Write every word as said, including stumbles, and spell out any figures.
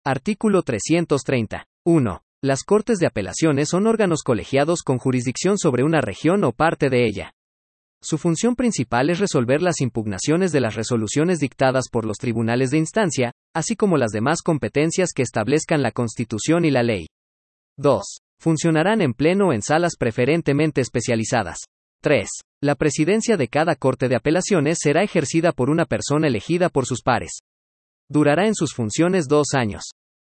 Artículo trescientos treinta. uno. Las Cortes de Apelaciones son órganos colegiados con jurisdicción sobre una región o parte de ella. Su función principal es resolver las impugnaciones de las resoluciones dictadas por los tribunales de instancia, así como las demás competencias que establezcan la Constitución y la ley. dos. Funcionarán en pleno en salas preferentemente especializadas. tres. La presidencia de cada Corte de Apelaciones será ejercida por una persona elegida por sus pares. Durará en sus funciones dos años.